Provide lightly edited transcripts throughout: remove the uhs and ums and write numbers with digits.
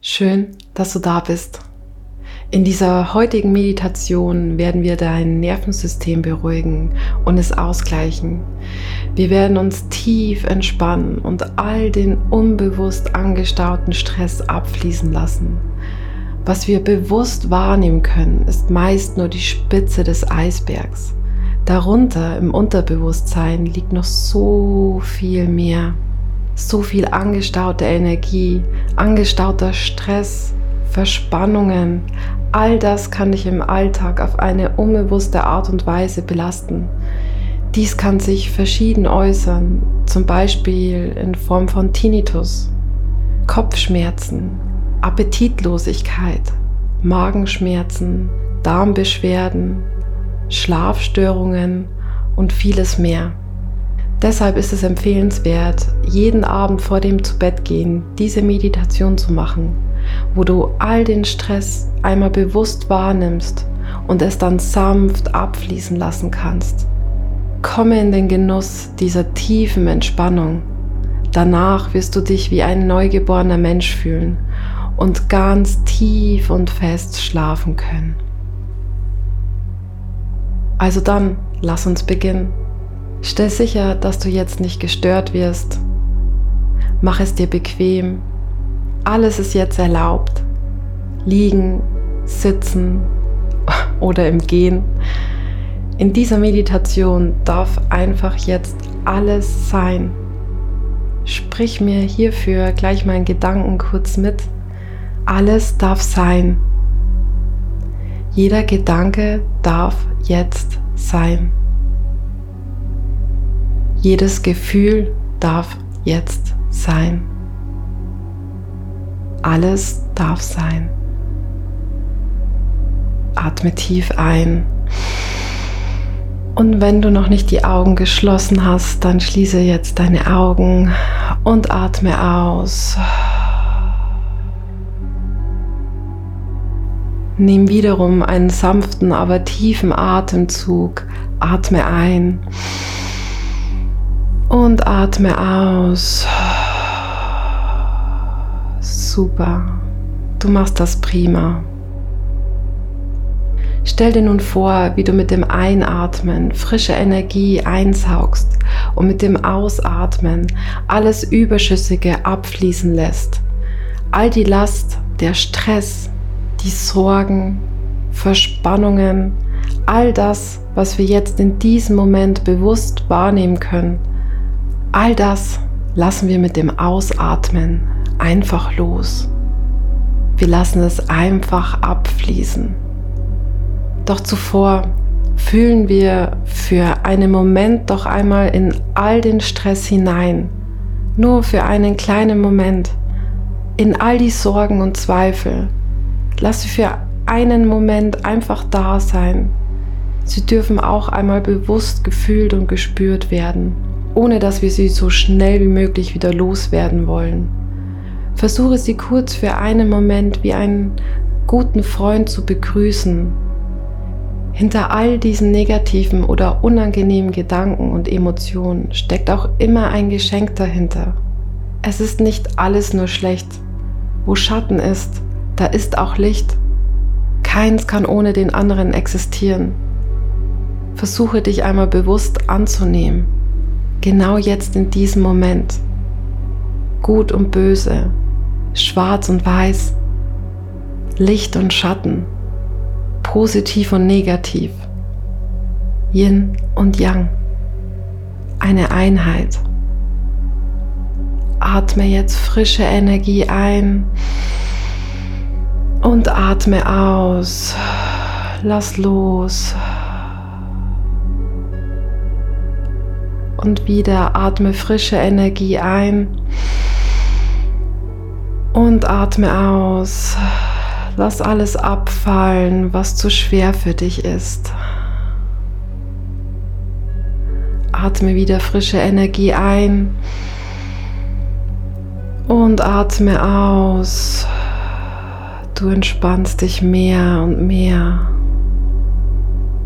Schön, dass du da bist. In dieser heutigen Meditation werden wir dein Nervensystem beruhigen und es ausgleichen. Wir werden uns tief entspannen und all den unbewusst angestauten Stress abfließen lassen. Was wir bewusst wahrnehmen können, ist meist nur die Spitze des Eisbergs. Darunter im Unterbewusstsein liegt noch so viel mehr. So viel angestaute Energie, angestauter Stress, Verspannungen, all das kann dich im Alltag auf eine unbewusste Art und Weise belasten. Dies kann sich verschieden äußern, zum Beispiel in Form von Tinnitus, Kopfschmerzen, Appetitlosigkeit, Magenschmerzen, Darmbeschwerden, Schlafstörungen und vieles mehr. Deshalb ist es empfehlenswert, jeden Abend vor dem Zubettgehen diese Meditation zu machen, wo du all den Stress einmal bewusst wahrnimmst und es dann sanft abfließen lassen kannst. Komme in den Genuss dieser tiefen Entspannung. Danach wirst du dich wie ein neugeborener Mensch fühlen und ganz tief und fest schlafen können. Also dann, lass uns beginnen. Stell sicher, dass du jetzt nicht gestört wirst. Mach es dir bequem. Alles ist jetzt erlaubt. Liegen, sitzen oder im Gehen. In dieser Meditation darf einfach jetzt alles sein. Sprich mir hierfür gleich meinen Gedanken kurz mit. Alles darf sein. Jeder Gedanke darf jetzt sein. Jedes Gefühl darf jetzt sein. Alles darf sein. Atme tief ein. Und wenn du noch nicht die Augen geschlossen hast, dann schließe jetzt deine Augen und atme aus. Nimm wiederum einen sanften, aber tiefen Atemzug. Atme ein. Und atme aus. Super, du machst das prima. Stell dir nun vor, wie du mit dem Einatmen frische Energie einsaugst und mit dem Ausatmen alles Überschüssige abfließen lässt. All die Last, der Stress, die Sorgen, Verspannungen, all das, was wir jetzt in diesem Moment bewusst wahrnehmen können, all das lassen wir mit dem Ausatmen einfach los. Wir lassen es einfach abfließen. Doch zuvor fühlen wir für einen Moment doch einmal in all den Stress hinein. Nur für einen kleinen Moment. In all die Sorgen und Zweifel. Lass sie für einen Moment einfach da sein. Sie dürfen auch einmal bewusst gefühlt und gespürt werden, ohne dass wir sie so schnell wie möglich wieder loswerden wollen. Versuche sie kurz für einen Moment wie einen guten Freund zu begrüßen. Hinter all diesen negativen oder unangenehmen Gedanken und Emotionen steckt auch immer ein Geschenk dahinter. Es ist nicht alles nur schlecht. Wo Schatten ist, da ist auch Licht. Keins kann ohne den anderen existieren. Versuche dich einmal bewusst anzunehmen. Genau jetzt in diesem Moment. Gut und böse, schwarz und weiß, Licht und Schatten, positiv und negativ, Yin und Yang, eine Einheit. Atme jetzt frische Energie ein und atme aus. Lass los. Und wieder atme frische Energie ein und atme aus. Lass alles abfallen, was zu schwer für dich ist. Atme wieder frische Energie ein und atme aus. Du entspannst dich mehr und mehr.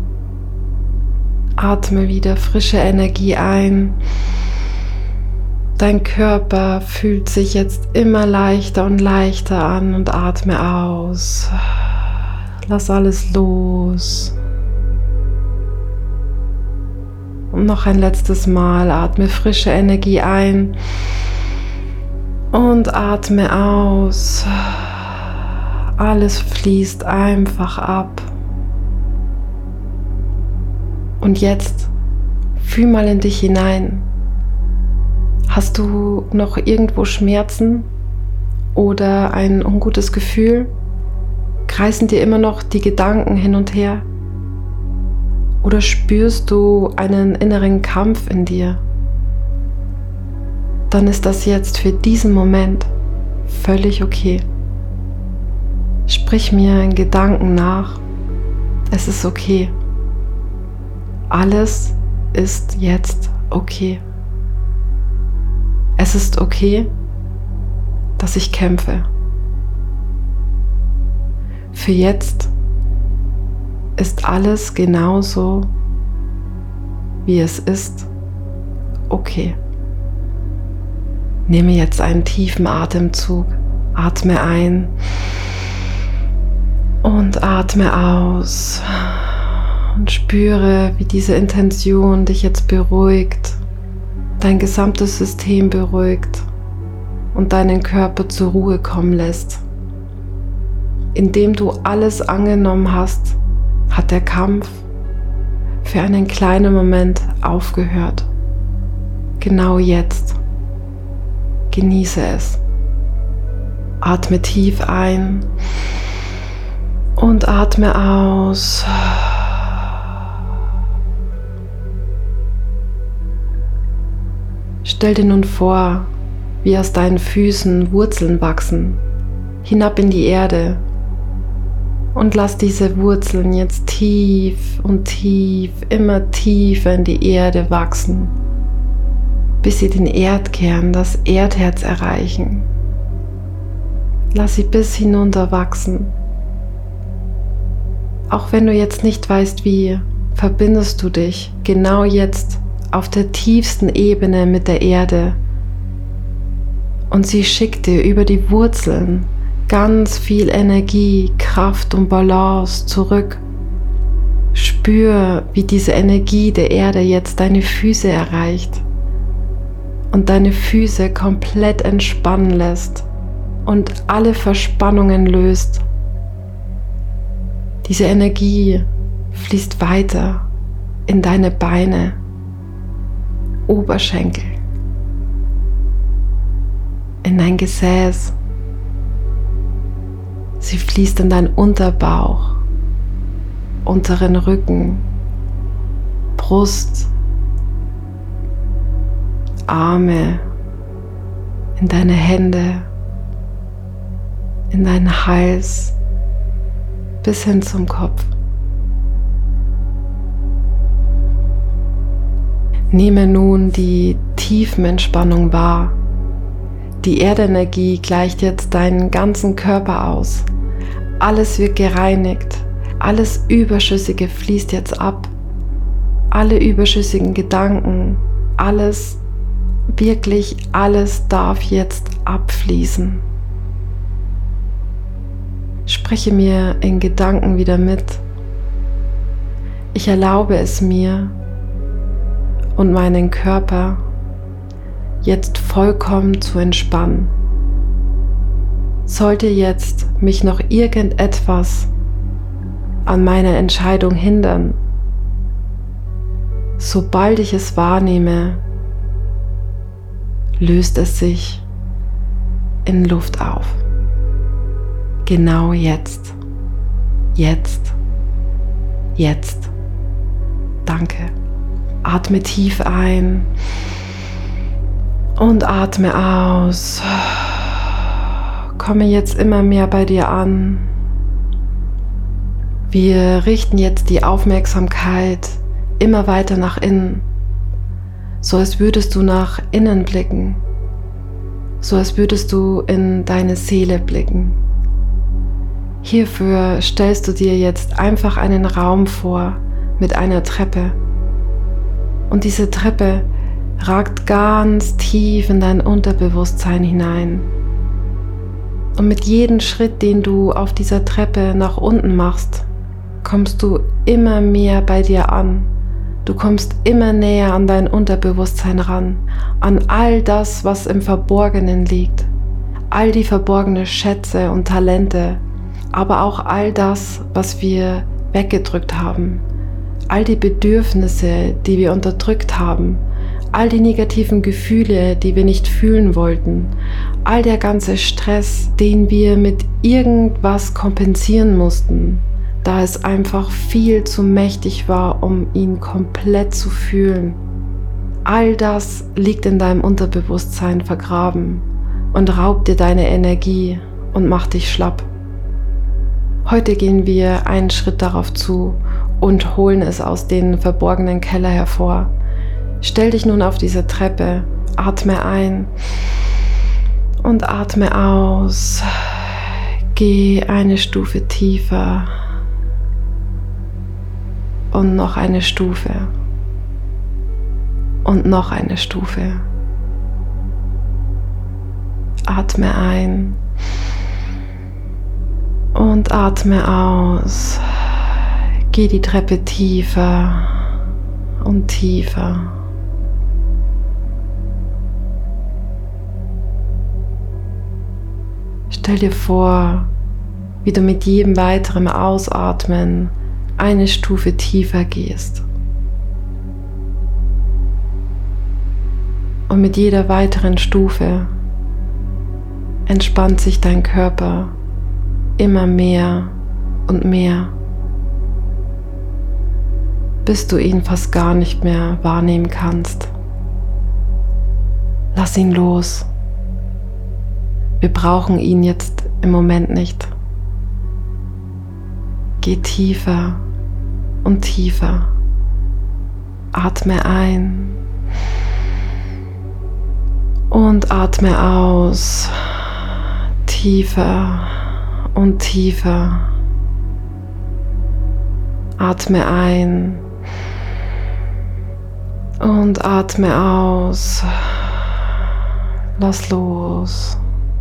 Atme wieder frische Energie ein Dein Körper fühlt sich jetzt immer leichter und leichter an und atme aus. Lass alles los. Und noch ein letztes Mal atme frische Energie ein und atme aus. Alles fließt einfach ab. Und jetzt fühl mal in dich hinein. Hast du noch irgendwo Schmerzen oder ein ungutes Gefühl? Kreisen dir immer noch die Gedanken hin und her? Oder spürst du einen inneren Kampf in dir? Dann ist das jetzt für diesen Moment völlig okay. Sprich mir in Gedanken nach. Es ist okay. Alles ist jetzt okay. Es ist okay, dass ich kämpfe. Für jetzt ist alles genauso, wie es ist, okay. Nehme jetzt einen tiefen Atemzug, atme ein und atme aus und spüre, wie diese Intention dich jetzt beruhigt, dein gesamtes System beruhigt und deinen Körper zur Ruhe kommen lässt. Indem du alles angenommen hast, hat der Kampf für einen kleinen Moment aufgehört. Genau jetzt. Genieße es. Atme tief ein und atme aus. Stell dir nun vor, wie aus deinen Füßen Wurzeln wachsen, hinab in die Erde. Und lass diese Wurzeln jetzt tief und tief, immer tiefer in die Erde wachsen, bis sie den Erdkern, das Erdherz erreichen. Lass sie bis hinunter wachsen. Auch wenn du jetzt nicht weißt wie, verbindest du dich genau jetzt auf der tiefsten Ebene mit der Erde. Und sie schickt dir über die Wurzeln ganz viel Energie, Kraft und Balance zurück. Spür, wie diese Energie der Erde jetzt deine Füße erreicht und deine Füße komplett entspannen lässt und alle Verspannungen löst. Diese Energie fließt weiter in deine Beine, Oberschenkel, in dein Gesäß. Sie fließt in deinen Unterbauch, unteren Rücken, Brust, Arme, in deine Hände, in deinen Hals, bis hin zum Kopf. Nehme nun die Tiefenentspannung wahr. Die Erdenergie gleicht jetzt deinen ganzen Körper aus. Alles wird gereinigt. Alles Überschüssige fließt jetzt ab. Alle überschüssigen Gedanken, alles, wirklich alles darf jetzt abfließen. Spreche mir in Gedanken wieder mit. Ich erlaube es mir und meinen Körper jetzt vollkommen zu entspannen. Sollte jetzt mich noch irgendetwas an meiner Entscheidung hindern, sobald ich es wahrnehme, löst es sich in Luft auf. Genau jetzt. Jetzt. Jetzt. Danke. Atme tief ein und atme aus. Komme jetzt immer mehr bei dir an. Wir richten jetzt die Aufmerksamkeit immer weiter nach innen, so als würdest du nach innen blicken, so als würdest du in deine Seele blicken. Hierfür stellst du dir jetzt einfach einen Raum vor mit einer Treppe. Und diese Treppe ragt ganz tief in dein Unterbewusstsein hinein. Und mit jedem Schritt, den du auf dieser Treppe nach unten machst, kommst du immer mehr bei dir an. Du kommst immer näher an dein Unterbewusstsein ran, an all das, was im Verborgenen liegt, all die verborgenen Schätze und Talente, aber auch all das, was wir weggedrückt haben, all die Bedürfnisse, die wir unterdrückt haben, all die negativen Gefühle, die wir nicht fühlen wollten, all der ganze Stress, den wir mit irgendwas kompensieren mussten, da es einfach viel zu mächtig war, um ihn komplett zu fühlen. All das liegt in deinem Unterbewusstsein vergraben und raubt dir deine Energie und macht dich schlapp. Heute gehen wir einen Schritt darauf zu und holen es aus den verborgenen Keller hervor. Stell dich nun auf diese Treppe, atme ein und atme aus. Geh eine Stufe tiefer und noch eine Stufe und noch eine Stufe. Atme ein und atme aus. Geh die Treppe tiefer und tiefer. Stell dir vor, wie du mit jedem weiteren Ausatmen eine Stufe tiefer gehst. Und mit jeder weiteren Stufe entspannt sich dein Körper immer mehr und mehr, bis du ihn fast gar nicht mehr wahrnehmen kannst. Lass ihn los. Wir brauchen ihn jetzt im Moment nicht. Geh tiefer und tiefer. Atme ein und atme aus. Tiefer und tiefer. Atme ein und atme aus. Lass los.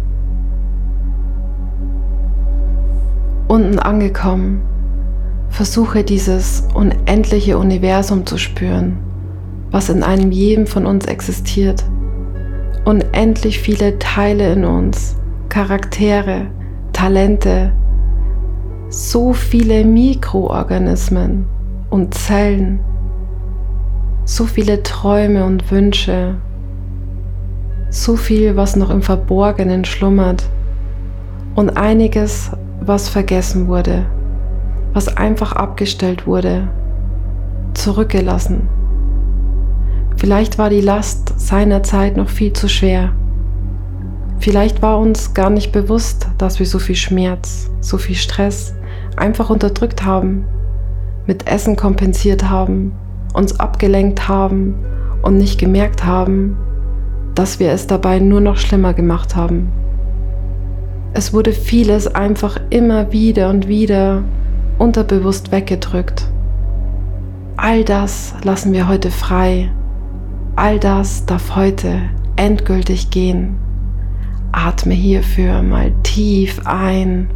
Unten angekommen, versuche dieses unendliche Universum zu spüren, was in einem jedem von uns existiert. Unendlich viele Teile in uns, Charaktere, Talente, so viele Mikroorganismen und Zellen, so viele Träume und Wünsche, so viel, was noch im Verborgenen schlummert und einiges, was vergessen wurde, was einfach abgestellt wurde, zurückgelassen. Vielleicht war die Last seinerzeit noch viel zu schwer. Vielleicht war uns gar nicht bewusst, dass wir so viel Schmerz, so viel Stress einfach unterdrückt haben, mit Essen kompensiert haben, uns abgelenkt haben und nicht gemerkt haben, dass wir es dabei nur noch schlimmer gemacht haben. Es wurde vieles einfach immer wieder und wieder unterbewusst weggedrückt. All das lassen wir heute frei. All das darf heute endgültig gehen. Atme hierfür mal tief ein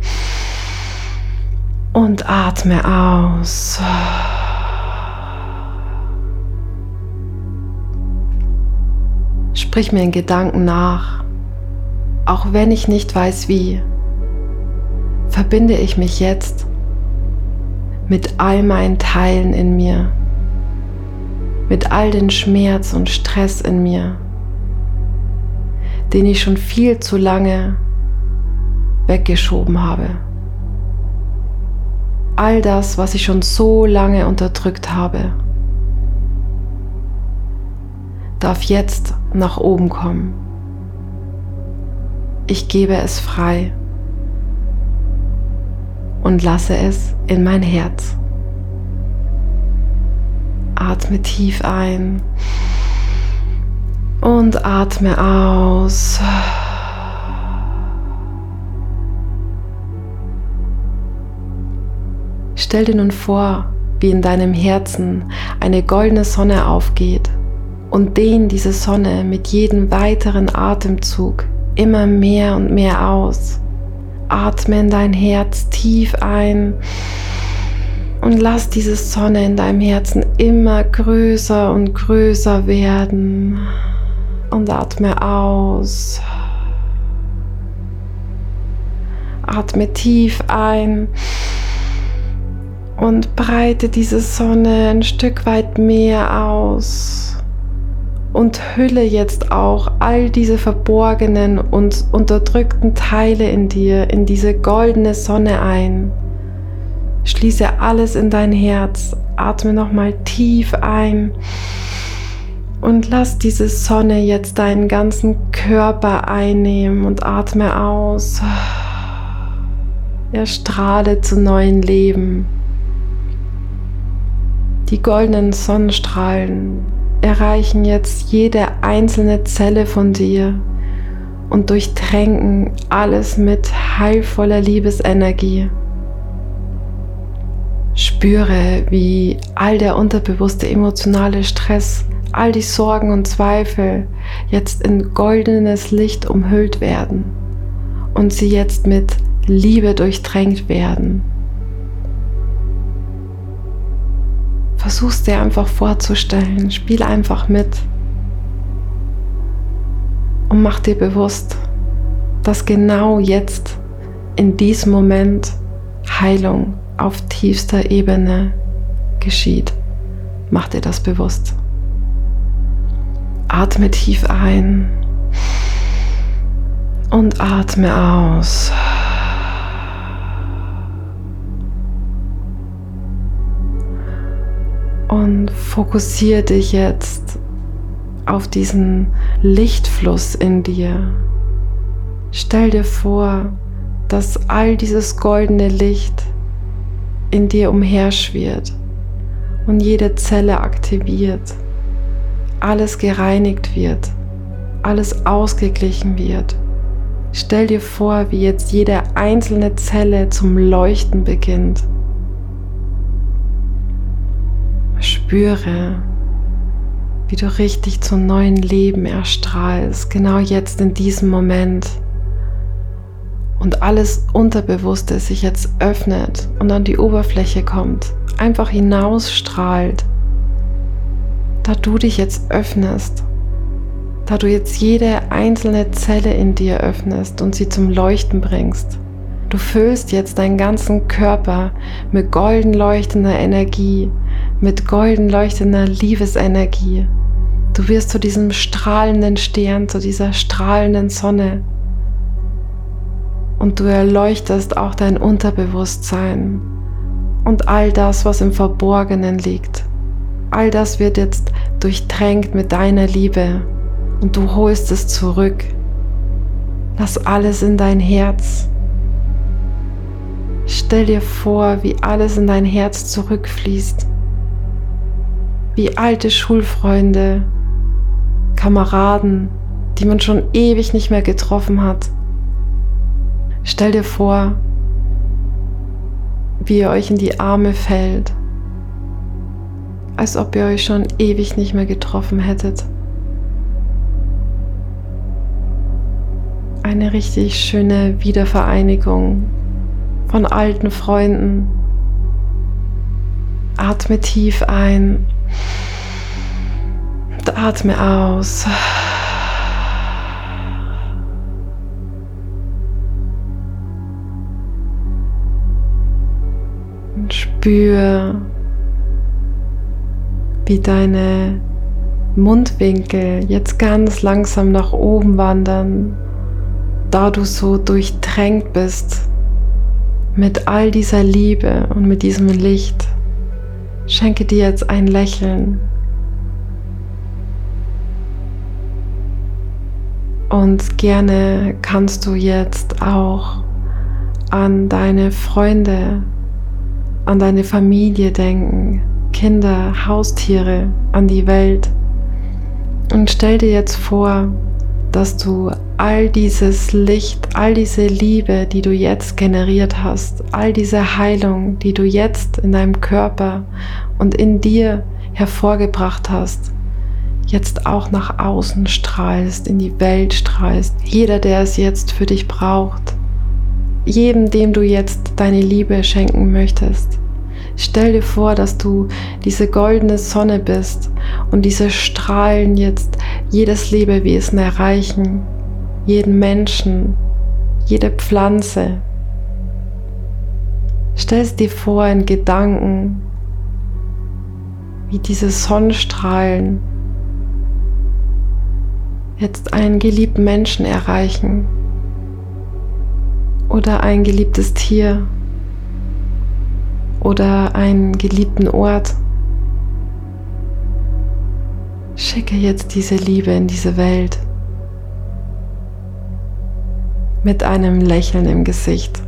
und atme aus. Sprich mir in Gedanken nach. Auch wenn ich nicht weiß wie, verbinde ich mich jetzt mit all meinen Teilen in mir, mit all den Schmerz und Stress in mir, den ich schon viel zu lange weggeschoben habe. All das, was ich schon so lange unterdrückt habe, darf jetzt nach oben kommen. Ich gebe es frei und lasse es in mein Herz. Atme tief ein und atme aus. Stell dir nun vor, wie in deinem Herzen eine goldene Sonne aufgeht und dehn diese Sonne mit jedem weiteren Atemzug immer mehr und mehr aus. Atme in dein Herz tief ein und lass diese Sonne in deinem Herzen immer größer und größer werden. Und atme aus. Atme tief ein und breite diese Sonne ein Stück weit mehr aus. Und hülle jetzt auch all diese verborgenen und unterdrückten Teile in dir in diese goldene Sonne ein. Schließe alles in dein Herz, atme nochmal tief ein und lass diese Sonne jetzt deinen ganzen Körper einnehmen und atme aus. Erstrahle zu neuen Leben. Die goldenen Sonnenstrahlen erreichen jetzt jede einzelne Zelle von dir und durchtränken alles mit heilvoller Liebesenergie. Spüre, wie all der unterbewusste emotionale Stress, all die Sorgen und Zweifel jetzt in goldenes Licht umhüllt werden und sie jetzt mit Liebe durchtränkt werden. Versuch's dir einfach vorzustellen, spiel einfach mit und mach dir bewusst, dass genau jetzt in diesem Moment Heilung auf tiefster Ebene geschieht. Mach dir das bewusst. Atme tief ein und atme aus. Und fokussiere dich jetzt auf diesen Lichtfluss in dir. Stell dir vor, dass all dieses goldene Licht in dir umherschwirrt und jede Zelle aktiviert, alles gereinigt wird, alles ausgeglichen wird. Stell dir vor, wie jetzt jede einzelne Zelle zum Leuchten beginnt. Spüre, wie du richtig zum neuen Leben erstrahlst, genau jetzt in diesem Moment. Und alles Unterbewusste sich jetzt öffnet und an die Oberfläche kommt, einfach hinausstrahlt, da du dich jetzt öffnest, da du jetzt jede einzelne Zelle in dir öffnest und sie zum Leuchten bringst. Du füllst jetzt deinen ganzen Körper mit golden leuchtender Energie, mit golden leuchtender Liebesenergie. Du wirst zu diesem strahlenden Stern, zu dieser strahlenden Sonne. Und du erleuchtest auch dein Unterbewusstsein und all das, was im Verborgenen liegt. All das wird jetzt durchtränkt mit deiner Liebe und du holst es zurück. Lass alles in dein Herz. Stell dir vor, wie alles in dein Herz zurückfließt. Wie alte Schulfreunde, Kameraden, die man schon ewig nicht mehr getroffen hat. Stell dir vor, wie ihr euch in die Arme fällt, als ob ihr euch schon ewig nicht mehr getroffen hättet. Eine richtig schöne Wiedervereinigung von alten Freunden. Atme tief ein und atme aus. Und spür, wie deine Mundwinkel jetzt ganz langsam nach oben wandern, da du so durchtränkt bist mit all dieser Liebe und mit diesem Licht. Schenke dir jetzt ein Lächeln und gerne kannst du jetzt auch an deine Freunde, an deine Familie denken, Kinder, Haustiere, an die Welt und stell dir jetzt vor, dass du all dieses Licht, all diese Liebe, die du jetzt generiert hast, all diese Heilung, die du jetzt in deinem Körper und in dir hervorgebracht hast, jetzt auch nach außen strahlst, in die Welt strahlst. Jeder, der es jetzt für dich braucht, jedem, dem du jetzt deine Liebe schenken möchtest. Stell dir vor, dass du diese goldene Sonne bist und diese Strahlen jetzt jedes Lebewesen erreichen, jeden Menschen, jede Pflanze. Stell es dir vor in Gedanken, wie diese Sonnenstrahlen jetzt einen geliebten Menschen erreichen oder ein geliebtes Tier oder einen geliebten Ort. Schicke jetzt diese Liebe in diese Welt mit einem Lächeln im Gesicht.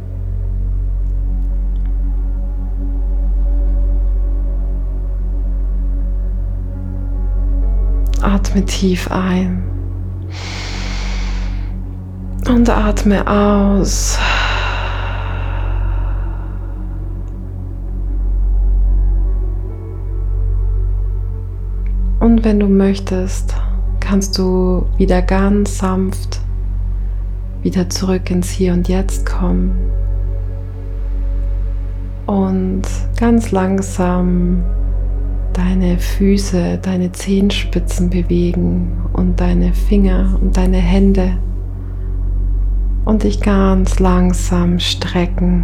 Atme tief ein und atme aus. Und wenn du möchtest, kannst du wieder ganz sanft wieder zurück ins Hier und Jetzt kommen und ganz langsam deine Füße, deine Zehenspitzen bewegen und deine Finger und deine Hände und dich ganz langsam strecken.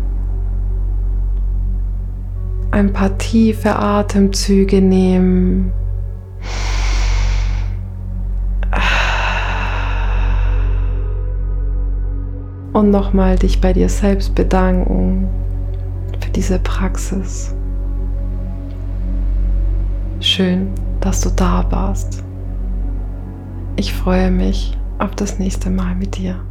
Ein paar tiefe Atemzüge nehmen. Und nochmal dich bei dir selbst bedanken für diese Praxis. Schön, dass du da warst. Ich freue mich auf das nächste Mal mit dir.